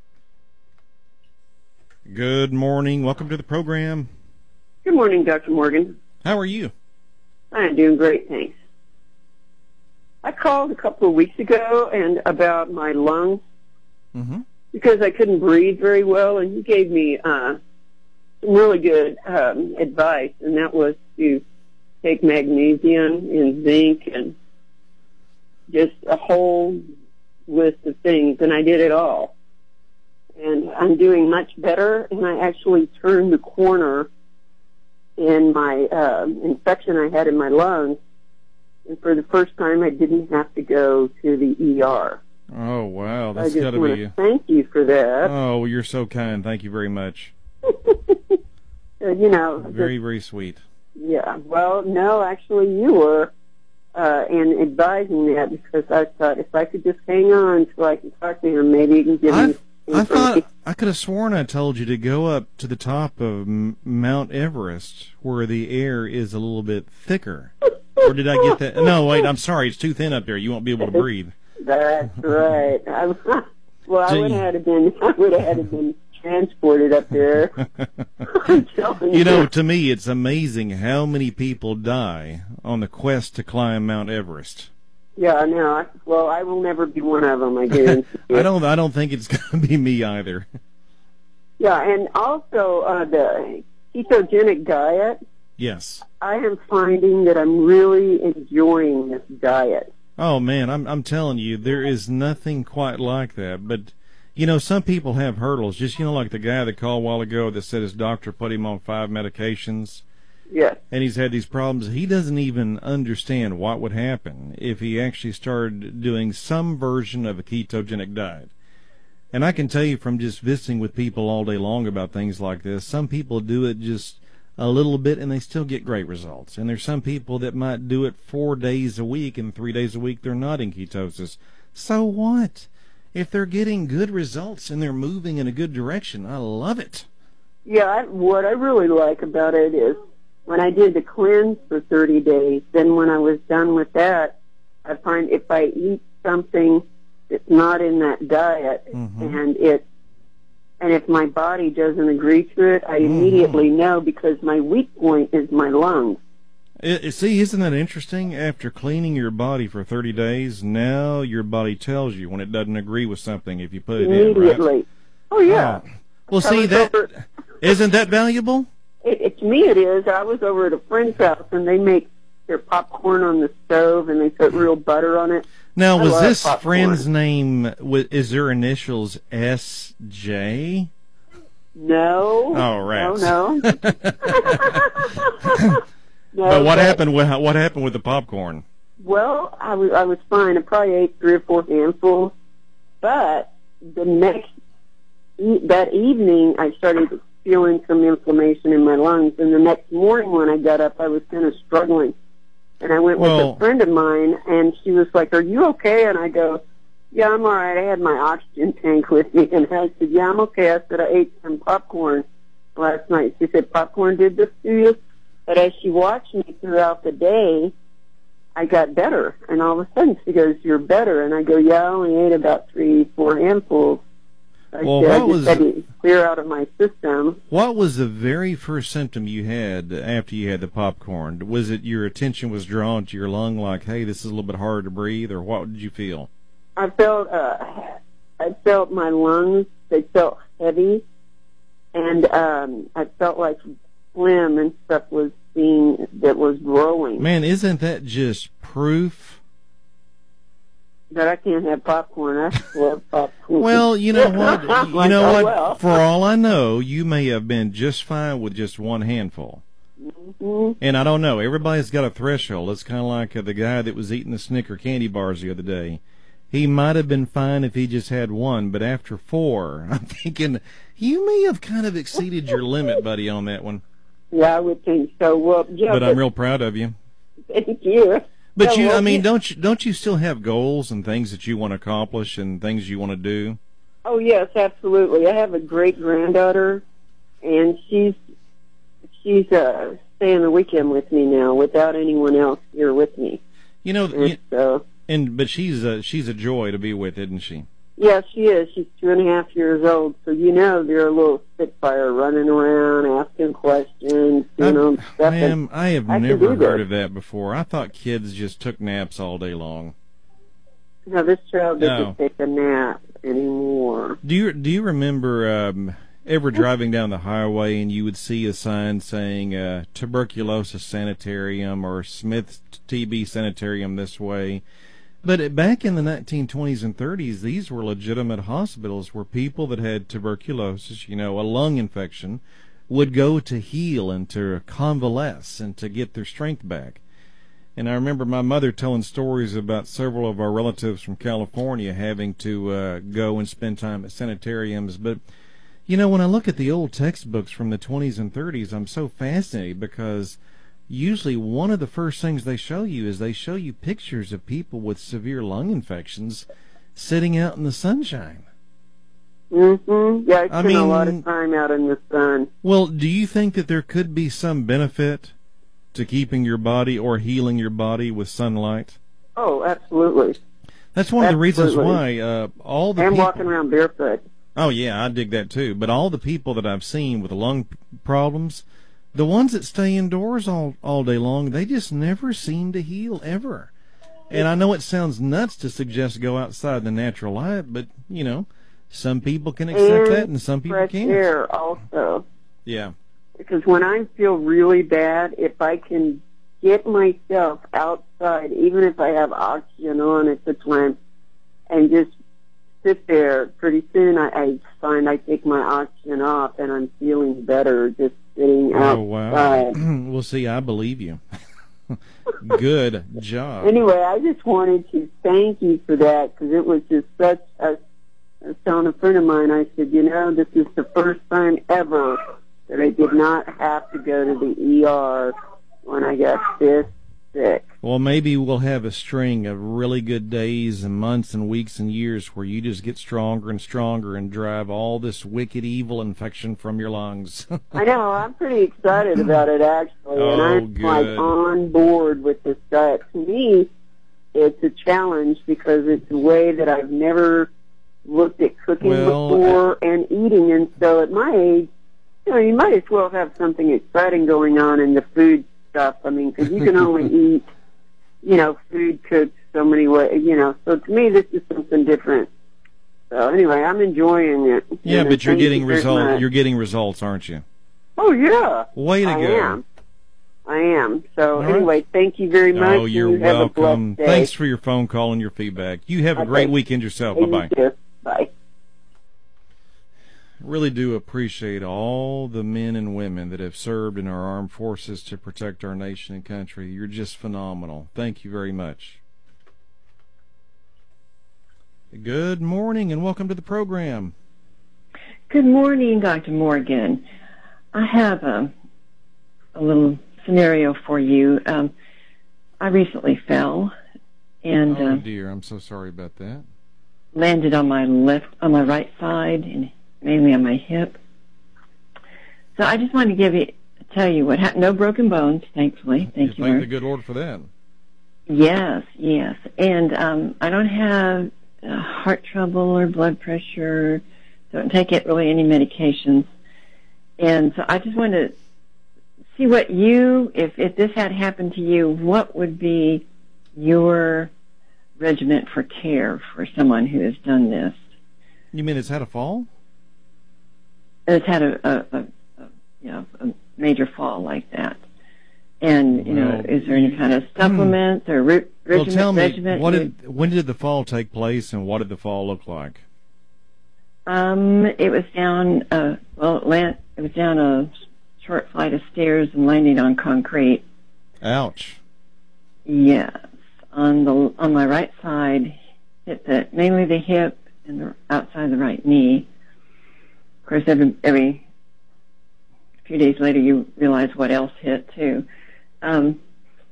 Good morning. Welcome to the program. Good morning, Doctor Morgan. How are you? I'm doing great, thanks. I called a couple of weeks ago and about my lungs mm-hmm. because I couldn't breathe very well, and you gave me uh, some really good um, advice, and that was to take magnesium and zinc and just a whole list of things, and I did it all. And I'm doing much better, and I actually turned the corner in my uh, infection I had in my lungs, and for the first time I didn't have to go to the E R. Oh, wow. That's got to be... thank you for that. Oh, you're so kind. Thank you very much. you know. Very, just, very sweet. Yeah. Well, no, actually you were. Uh, and advising that, because I thought if I could just hang on till I can talk to him, maybe he can give me. I thought I could have sworn I told you to go up to the top of M- Mount Everest, where the air is a little bit thicker. Or did I get that? No, wait. I'm sorry. It's too thin up there. You won't be able to breathe. That's right. I, well, I would have had to been. I would have had to been transported up there. I'm telling you. You know, to me, it's amazing how many people die on the quest to climb Mount Everest. Yeah, no. I, well, I will never be one of them. I guarantee. I don't. I don't think it's going to be me either. Yeah, and also uh, the ketogenic diet. Yes. I am finding that I'm really enjoying this diet. Oh man, I'm I'm telling you, there is nothing quite like that. But you know, some people have hurdles. Just you know, like the guy that called a while ago that said his doctor put him on five medications. Yes. And he's had these problems. He doesn't even understand what would happen if he actually started doing some version of a ketogenic diet. And I can tell you from just visiting with people all day long about things like this, some people do it just a little bit and they still get great results. And there's some people that might do it four days a week and three days a week they're not in ketosis. So what? If they're getting good results and they're moving in a good direction, I love it. Yeah, I, what I really like about it is when I did the cleanse for thirty days, then when I was done with that, I find if I eat something that's not in that diet, mm-hmm. and it, and if my body doesn't agree to it, I mm-hmm. immediately know because my weak point is my lungs. It, see, isn't that interesting? After cleaning your body for thirty days, now your body tells you when it doesn't agree with something if you put it immediately. in, right? Oh, yeah. Oh. Well, see, that over, isn't that valuable? It, it, to me it is. I was over at a friend's house, and they make their popcorn on the stove, and they put real butter on it. Now, I was this popcorn. friend's name, is their initials S J? No. Oh, rats. No, no. No, but what but, happened with what happened with the popcorn? Well, I was I was fine. I probably ate three or four handfuls, but the next that evening I started feeling some inflammation in my lungs, and the next morning when I got up, I was kind of struggling, and I went well, with a friend of mine, and she was like, "Are you okay?" And I go, "Yeah, I'm all right. I had my oxygen tank with me," and I said, "Yeah, I'm okay." I said, "I ate some popcorn last night." She said, "Popcorn did this to you?" But as she watched me throughout the day, I got better. And all of a sudden she goes, "You're better." And I go, "Yeah, I only ate about three, four handfuls." I well, said, what I just was had to clear out of my system. What was the very first symptom you had after you had the popcorn? Was it your attention was drawn to your lung, like, "Hey, this is a little bit harder to breathe," or what did you feel? I felt, uh, I felt my lungs, they felt heavy, and um, I felt like phlegm and stuff was being, that was growing. Man, isn't that just proof that I can't have popcorn? I love popcorn. Well, you know what? You like, know oh, what? well. For all I know, you may have been just fine with just one handful. Mm-hmm. And I don't know. Everybody's got a threshold. It's kind of like uh, the guy that was eating the Snicker candy bars the other day. He might have been fine if he just had one, but after four, I'm thinking you may have kind of exceeded your limit, buddy, on that one. Yeah, I would think so. Well, yeah, but, but I'm real proud of you. Thank you. But yeah, you, well, I mean, yeah. don't you, don't you still have goals and things that you want to accomplish and things you want to do? Oh yes, absolutely. I have a great granddaughter, and she's she's uh, staying the weekend with me now, without anyone else here with me. You know, and, you, so, and but she's a, she's a joy to be with, isn't she? Yeah, she is. She's two and a half years old, so you know they're a little spitfire, running around, asking questions, you know, stuff. Ma'am, I have I never heard of that before. I thought kids just took naps all day long. No, this child doesn't No. take a nap anymore. Do you do you remember um, ever driving down the highway and you would see a sign saying uh, tuberculosis sanitarium or Smith's T B sanitarium this way? But back in the nineteen twenties and thirties, these were legitimate hospitals where people that had tuberculosis, you know, a lung infection, would go to heal and to convalesce and to get their strength back. And I remember my mother telling stories about several of our relatives from California having to uh, go and spend time at sanitariums. But, you know, when I look at the old textbooks from the twenties and thirties, I'm so fascinated because usually one of the first things they show you is they show you pictures of people with severe lung infections sitting out in the sunshine. Mm-hmm. Yeah, I spent I mean, a lot of time out in the sun. Well, do you think that there could be some benefit to keeping your body or healing your body with sunlight? Oh, absolutely. That's one of the reasons Absolutely. why uh, all the And people... walking around barefoot. Oh, yeah, I dig that too. But all the people that I've seen with lung p- problems, the ones that stay indoors all, all day long, they just never seem to heal, ever. And I know it sounds nuts to suggest go outside in the natural light, but, you know, some people can accept and that and some people fresh can't. air also. Yeah. Because when I feel really bad, if I can get myself outside, even if I have oxygen on at the time, and just sit there, pretty soon I, I find I take my oxygen off and I'm feeling better just sitting outside. Oh, wow. Well, see, I believe you. Good job. Anyway, I just wanted to thank you for that, because it was just such a, I was telling a friend of mine, I said, you know, this is the first time ever that I did not have to go to the E R when I got this sick. Well, maybe we'll have a string of really good days and months and weeks and years where you just get stronger and stronger and drive all this wicked, evil infection from your lungs. I know. I'm pretty excited about it, actually. Oh, and I'm good. like on board with this diet. To me, it's a challenge because it's a way that I've never looked at cooking Well, before and eating. And so at my age, you know, you might as well have something exciting going on in the food stuff. I mean, because you can only eat, you know, food cooked so many ways, you know. So to me, this is something different. So anyway, I'm enjoying it. Yeah, And but you're thank getting you very results. much. You're getting results, aren't you? Oh, yeah. Way to I go. am. I am. So All right. anyway, thank you very much. Oh, you're you have welcome. A blessed day. Thanks for your phone call and your feedback. You have a Okay. great weekend yourself. And you Bye-bye. too. Bye. Really do appreciate all the men and women that have served in our armed forces to protect our nation and country. You're just phenomenal. Thank you very much. Good morning and welcome to the program. Good morning, Doctor Morgan. I have a, a little scenario for you. Um, I recently fell and Oh uh, dear, I'm so sorry about that. landed on my left, on my right side, and mainly on my hip. So I just wanted to give you, tell you what happened. No broken bones, thankfully. Thank you. Thank Lord. the good Lord for that. Yes, yes. And um, I don't have uh, heart trouble or blood pressure. Don't take it really any medications. And so I just wanted to see what you, if, if this had happened to you, what would be your regiment for care for someone who has done this? You mean it's had a fall? It's had a, a, a, a you know a major fall like that. And you know, Well, is there any kind of supplements or re- Well, regiment? tell me, regiment what you- did, when did the fall take place and what did the fall look like? Um, it was down. Uh, well, it, land, it was down a short flight of stairs and landing on concrete. Ouch. Yes, on the on my right side, hit the mainly the hip and the outside the right knee. Of course, every every few days later, you realize what else hit too. Um,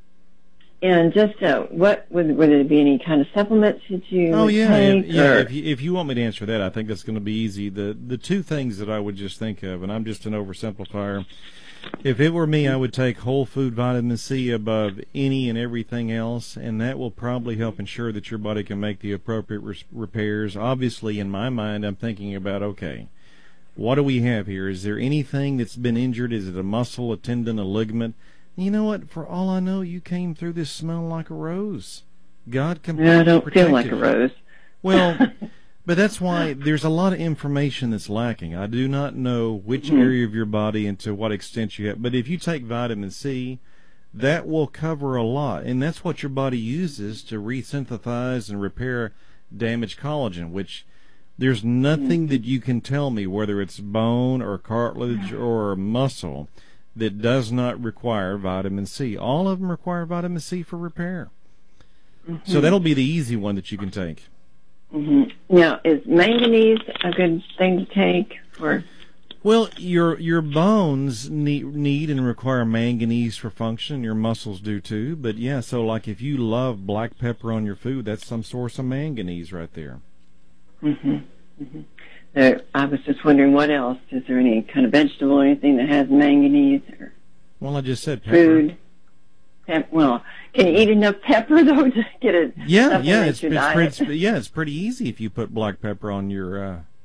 and just uh, what would would there be any kind of supplements that you Oh would yeah, take? if, yeah. or- If you, if you want me to answer that, I think that's going to be easy. The the two things that I would just think of, and I'm just an oversimplifier. If it were me, I would take whole food vitamin C above any and everything else, and that will probably help ensure that your body can make the appropriate res- repairs. Obviously, in my mind, I'm thinking about, okay, what do we have here? Is there anything that's been injured? Is it a muscle, a tendon, a ligament? You know what? For all I know, you came through this smelling like a rose. God completely Yeah, I don't feel protected like a you. rose. Well, but that's why there's a lot of information that's lacking. I do not know which Mhm. area of your body and to what extent you have. But if you take vitamin C, that will cover a lot. And that's what your body uses to resynthesize and repair damaged collagen, which there's nothing that you can tell me, whether it's bone or cartilage or muscle, that does not require vitamin C. All of them require vitamin C for repair. Mm-hmm. So that'll be the easy one that you can take. hmm Now, is manganese a good thing to take for? Well, your your bones need, need and require manganese for function. Your muscles do too. But yeah, so like if you love black pepper on your food, that's some source of manganese right there. hmm hmm Uh, I was just wondering what else. Is there any kind of vegetable or anything that has manganese or Well, I just said pepper. food? Pep- well, can you eat enough pepper though to get it? Yeah, yeah, it's, your it's diet? pretty, yeah, it's pretty easy if you put black pepper on your uh,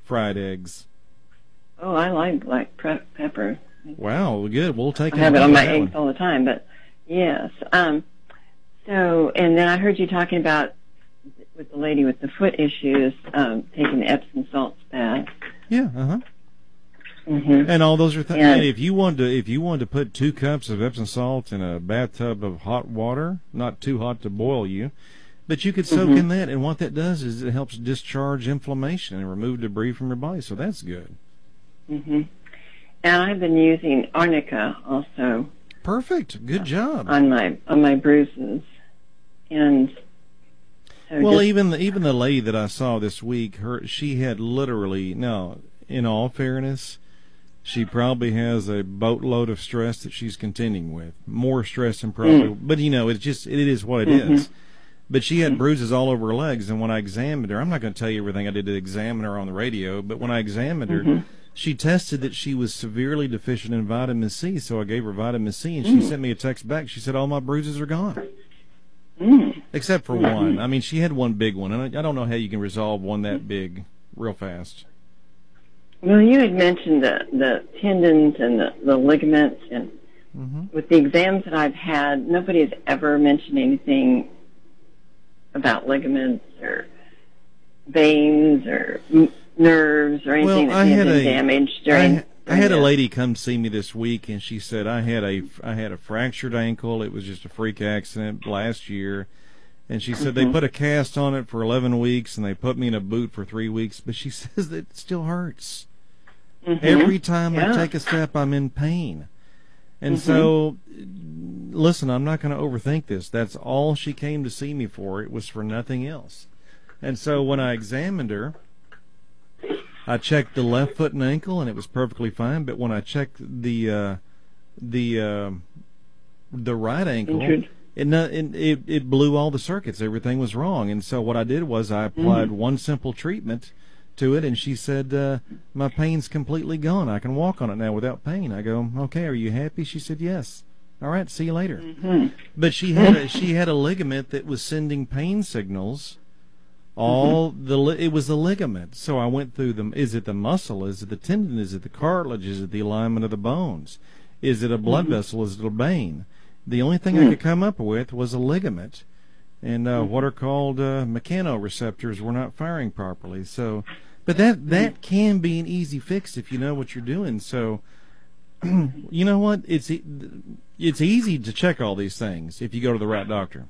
fried eggs? Oh, I like black pre- pepper. Wow, good. We'll take I have it a on look my at that eggs one. all the time, but yes. Um, so, and then I heard you talking about with the lady with the foot issues, um, taking the Epsom salts bath. Yeah, uh-huh. Mm-hmm. And all those are things. Yeah. And if you wanted to, if you wanted to put two cups of Epsom salt in a bathtub of hot water, not too hot to boil you, but you could soak Mhm. in that, and what that does is it helps discharge inflammation and remove debris from your body. So that's good. Mm-hmm. And I've been using arnica also Perfect. Good job. on my on my bruises, and so Well, just, even the, even the lady that I saw this week, her she had literally no. In all fairness, she probably has a boatload of stress that she's contending with. More stress than probably, Mm. but you know, it's just it is what it Mhm. is. But she had bruises all over her legs, and when I examined her, I'm not going to tell you everything I did to examine her on the radio, but when I examined her, Mhm. she tested that she was severely deficient in vitamin C, so I gave her vitamin C, and she Mm. sent me a text back. She said, all my bruises are gone, mm, except for Mhm. one. I mean, she had one big one, and I, I don't know how you can resolve one that big real fast. well, you had mentioned the the tendons and the, the ligaments, and Mm-hmm. with the exams that I've had, nobody has ever mentioned anything about ligaments or veins or m- nerves or anything Well, that I may had have been a- damaged during. I, I had a during lady come see me this week, and she said I had a I had a fractured ankle. It was just a freak accident last year, and she said they Mhm. put a cast on it for eleven weeks, and they put me in a boot for three weeks. But she says that it still hurts this. Mhm. every time Yeah. I take a step. I'm in pain, and Mhm. so listen, I'm not going to overthink this. That's all she came to see me for. It was for nothing else. And so when I examined her, I checked the left foot and ankle, and it was perfectly fine. But when I checked the uh, the uh, the right ankle, Injured. it, no- it it it blew all the circuits. Everything was wrong. And so what I did was I applied Mhm. one simple treatment to it, and she said uh, my pain's completely gone. I can walk on it now without pain. I go, okay. Are you happy? She said yes. All right. See you later. Mhm. But she had a, she had a ligament that was sending pain signals. All the li- it was the ligament. So I went through them. Is it the muscle? Is it the tendon? Is it the cartilage? Is it the alignment of the bones? Is it a blood vessel? Is it a vein? The only thing I could come up with was a ligament, and uh, what are called uh, mechanoreceptors were not firing properly. So, but that that can be an easy fix if you know what you're doing. So, you know what? It's e- it's easy to check all these things if you go to the right doctor.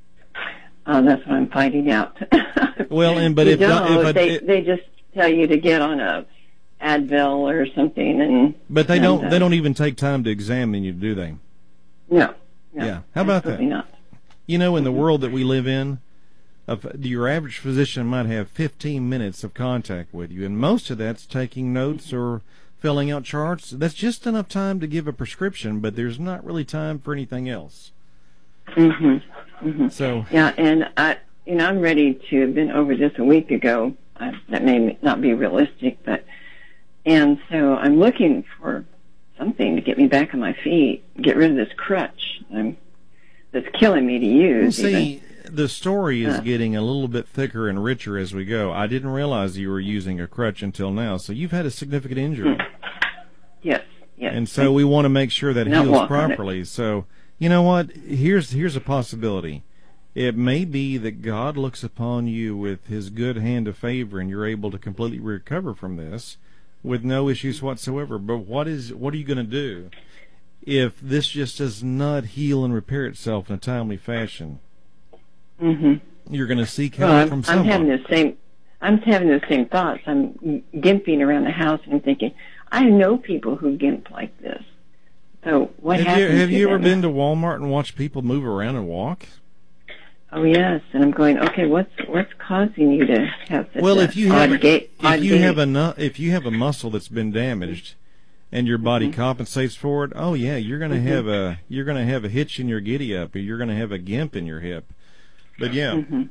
Oh, that's what I'm finding out. Well, and but you if don't, if I, they it, they just tell you to get on a Advil or something, and but they and, don't uh, they don't even take time to examine you, do they? No, no, Yeah. How about that? absolutely not. You know, in the world that we live in, of your average physician might have fifteen minutes of contact with you, and most of that's taking notes or filling out charts. That's just enough time to give a prescription, but there's not really time for anything else. Mhm. Mhm. So, Yeah, and I, you know, I'm ready to have been over this a week ago. I, that may not be realistic, but and so I'm looking for something to get me back on my feet, get rid of this crutch. I'm that's killing me to well, use. see, the story is Uh. getting a little bit thicker and richer as we go. I didn't realize you were using a crutch until now, so you've had a significant injury. even. Yes, yes. And so we want to make sure that Not heals walk on it. properly. So, you know what? Here's here's a possibility. It may be that God looks upon you with his good hand of favor, and you're able to completely recover from this with no issues whatsoever. But what is what are you going to do if this just does not heal and repair itself in a timely fashion? Mhm. You're going to seek Well, help I'm, from I'm someone. having the same. I'm having the same thoughts. I'm gimping around the house, and I'm thinking, I know people who gimp like this. So what have you, happens? have to you ever them? been to Walmart and watched people move around and walk? Oh yes, and I'm going. Okay, what's what's causing you to have such Well, a if you odd have gait? if odd you gait? have a nu- if you have a muscle that's been damaged, and your body Mm-hmm. compensates for it, oh yeah, you're gonna have a you're gonna have a hitch in your giddy up, or you're gonna have a gimp in your hip. But yeah, Mhm.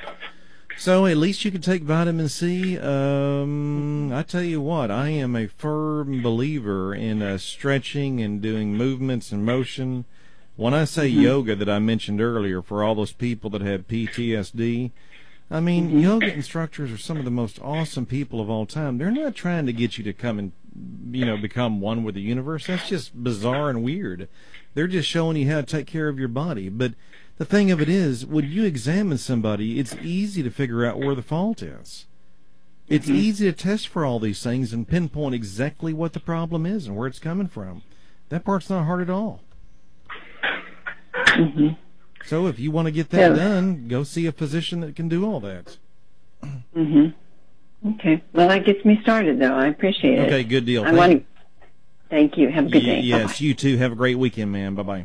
so at least you can take vitamin C. Um, I tell you what, I am a firm believer in uh, stretching and doing movements and motion. When I say Mm-hmm. yoga that I mentioned earlier, for all those people that have P T S D, I mean, Mm-hmm. yoga instructors are some of the most awesome people of all time. They're not trying to get you to come and, you know, become one with the universe. That's just bizarre and weird. They're just showing you how to take care of your body. But the thing of it is, when you examine somebody, it's easy to figure out where the fault is. It's Mm-hmm. easy to test for all these things and pinpoint exactly what the problem is and where it's coming from. That part's not hard at all. Mm-hmm. So if you want to get that Yeah. done, go see a physician that can do all that. Mm-hmm. Okay. Well, that gets me started, though. I appreciate it. Okay, good deal. I Thank want you. to. Thank you. Have a good Y- day. Yes, Bye-bye. you too. Have a great weekend, man. Bye-bye.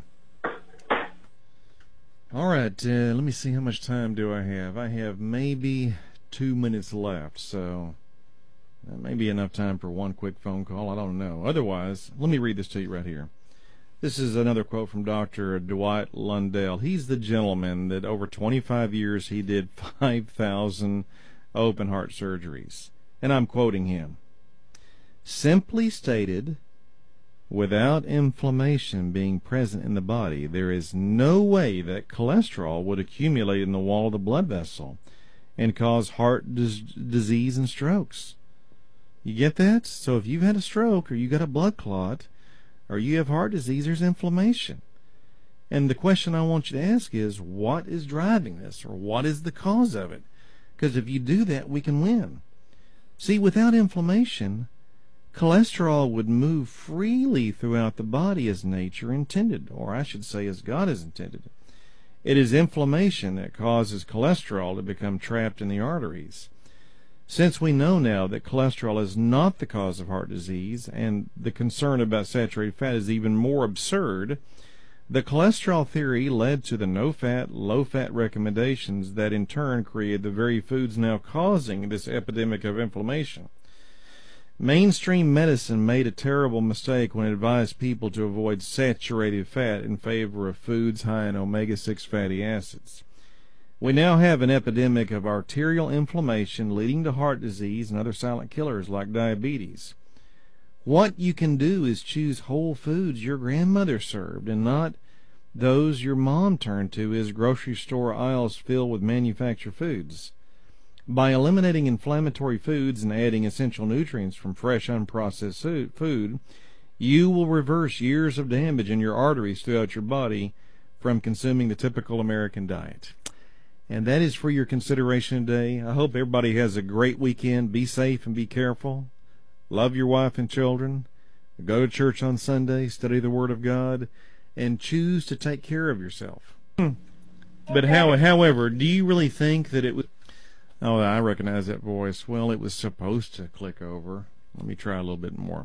All right, uh, let me see, how much time do I have? I have maybe two minutes left, so that may be enough time for one quick phone call. I don't know. Otherwise, let me read this to you right here. This is another quote from Doctor Dwight Lundell. He's the gentleman that over twenty-five years he did five thousand open heart surgeries. And I'm quoting him. Simply stated, without inflammation being present in the body, there is no way that cholesterol would accumulate in the wall of the blood vessel and cause heart dis- disease and strokes. You get that? So if you've had a stroke or you got a blood clot or you have heart disease, there's inflammation. And the question I want you to ask is, what is driving this, or what is the cause of it? Because if you do that, we can win. See, without inflammation, cholesterol would move freely throughout the body as nature intended, or I should say as God has intended. It is inflammation that causes cholesterol to become trapped in the arteries. Since we know now that cholesterol is not the cause of heart disease, and the concern about saturated fat is even more absurd, the cholesterol theory led to the no-fat, low-fat recommendations that in turn created the very foods now causing this epidemic of inflammation. Mainstream medicine made a terrible mistake when it advised people to avoid saturated fat in favor of foods high in omega six fatty acids. We now have an epidemic of arterial inflammation leading to heart disease and other silent killers like diabetes. What you can do is choose whole foods your grandmother served and not those your mom turned to as grocery store aisles filled with manufactured foods. By eliminating inflammatory foods and adding essential nutrients from fresh, unprocessed food, you will reverse years of damage in your arteries throughout your body from consuming the typical American diet. And that is for your consideration today. I hope everybody has a great weekend. Be safe and be careful. Love your wife and children. Go to church on Sunday, study the Word of God, and choose to take care of yourself. But how, however, do you really think that it was... Oh, I recognize that voice. Well, it was supposed to click over. Let me try a little bit more.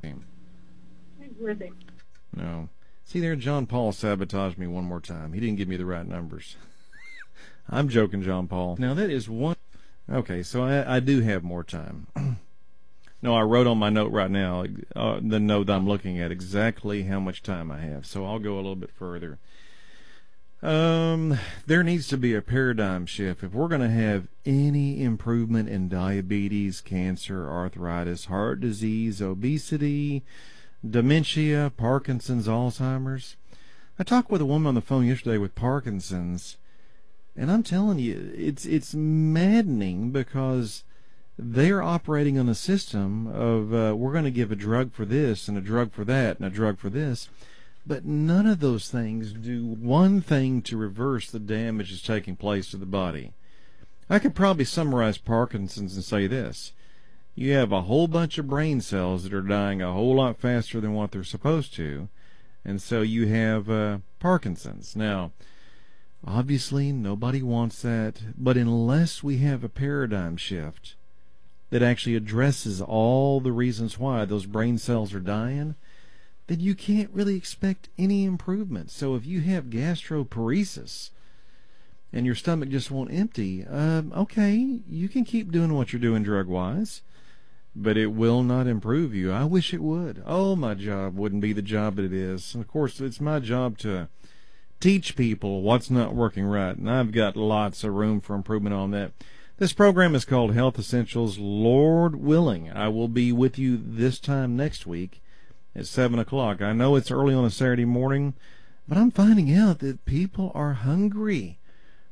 No. See there, John Paul sabotaged me one more time. He didn't give me the right numbers. I'm joking, John Paul. Now, that is one... Okay, so I, I do have more time. No, I wrote on my note right now, uh, the note I'm looking at, exactly how much time I have. So I'll go a little bit further. Um, there needs to be a paradigm shift. If we're going to have any improvement in diabetes, cancer, arthritis, heart disease, obesity, dementia, Parkinson's, Alzheimer's. I talked with a woman on the phone yesterday with Parkinson's, and I'm telling you, it's it's maddening because they're operating on a system of uh, we're going to give a drug for this and a drug for that and a drug for this. But none of those things do one thing to reverse the damage that's taking place to the body. I could probably summarize Parkinson's and say this. You have a whole bunch of brain cells that are dying a whole lot faster than what they're supposed to, and so you have uh, Parkinson's. Now, obviously, nobody wants that, but unless we have a paradigm shift that actually addresses all the reasons why those brain cells are dying, then you can't really expect any improvement. So if you have gastroparesis and your stomach just won't empty, um, okay, you can keep doing what you're doing drug-wise, but it will not improve you. I wish it would. Oh, my job wouldn't be the job that it is. And of course, it's my job to teach people what's not working right, and I've got lots of room for improvement on that. This program is called Health Essentials. Lord willing, I will be with you this time next week at seven o'clock. I know it's early on a Saturday morning, but I'm finding out that people are hungry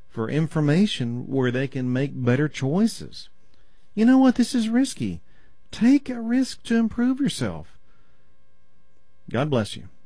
for information where they can make better choices. You know what? This is risky. Take a risk to improve yourself. God bless you.